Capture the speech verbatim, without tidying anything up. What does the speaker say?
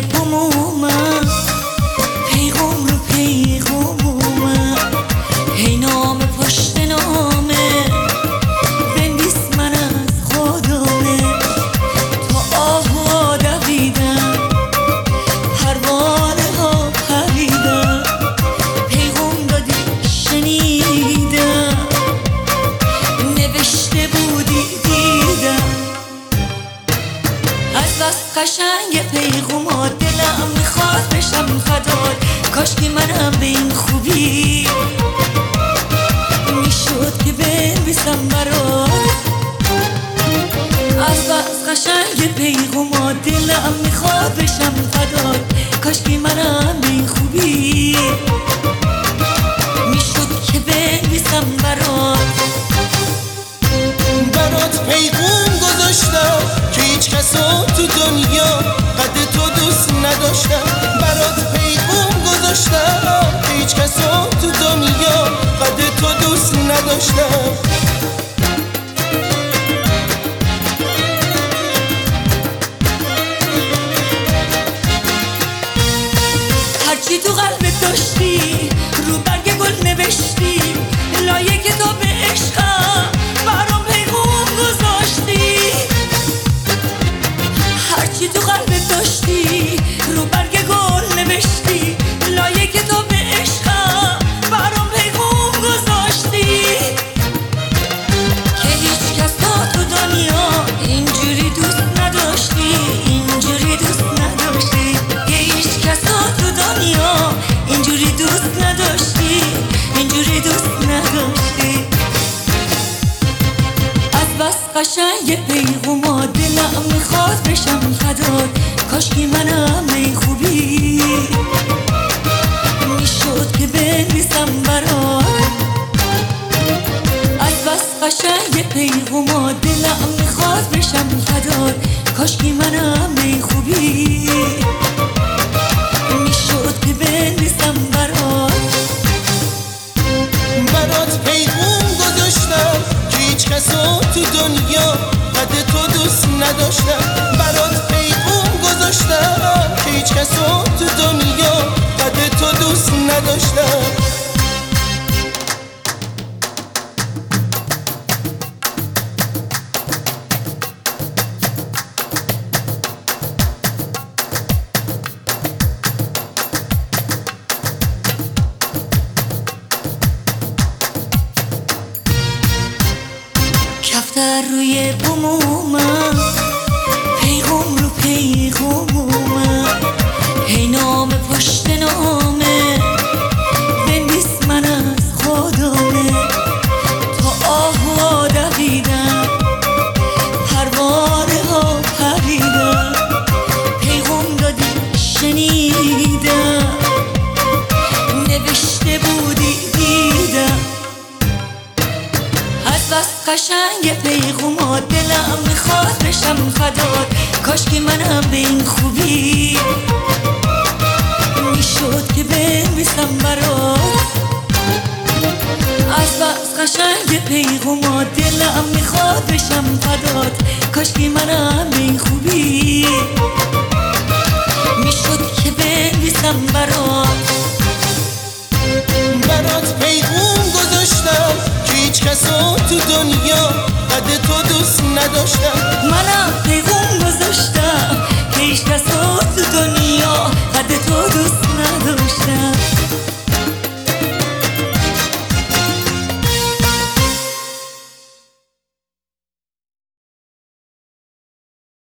بوم اومد، پیغام رو پیغام اومد، هی نامه پشت نامه بنویس من از خودمه. تا آهو دویدم، پروانه ها پریدم، پیغام دادی شنیدم، نوشته بودی دیدم. از بس قشنگ پیغومات دلم میخواد بشم فدات، کاشکی منم به این خوبی میشد که بنویسم برات. از بس قشنگ پیغومات دلم میخواد بشم فدات، کاشکی منم به این خوبی میشد که بنویسم برات. برات پیغوم گذاشتم که هیچ کسو تو دنیا قد تو دوست نداشتم. برات پیغوم گذاشتم که هیچ کسو تو دنیا قد تو دوست نداشتم. هرچی تو قلبت داشتی رو برگ گل نوشتی، لایه کتاب عشقم برام پیغام گذاشتی. هرچی تو قلبت داشتی رو برگ گل نوشتی، لایه کتاب عشقم برام پیغام گذاشتی. که هیچ کس تو دنیا اینجوری دوست نداشتی، اینجوری دوست نداشتی. که هیچ کس تو دنیا اینجوری دوست نداشتی، اینجوری دوست نداشتی. از بس قشنگ پیغومات دلم میخواد بشم فدات، کاشکی منم به این خوبی میشد که بنویسم برات. از بس قشنگ پیغومات دلم میخواد بشم فدات، کاشکی منم به این خوبی میشد که بنویسم برات. برات پیغوم گذاشتم که هیچ کسو تو دنیا قد تو دوست نداشتم. برات پیغوم گذاشتم که هیچ کسو تو دنیا قد تو دوست نداشتم. کفتر روی بوم اومد، پیغام رو پیغام اومد، هی نامه پشت نامه بنویس من از خودمه. تا آهو دویدم، پروانه ها پریدم، پیغام دادی شنیدم، نوشته بودی دیدم. از بس قشنگ پیغومات دلم میخواد بشم فدات، کاشکی منم به این خوبی میشد که بنویسم برات. از بس قشنگ پیغومات دلم میخواد بشم فدات، کاشکی منم به این خوبی میشد که بنویسم برات. برات پیغوم گذاشتم که هیچ کسو تو دنیا قد تو دوست نداشتم. منم پیغام گذاشتم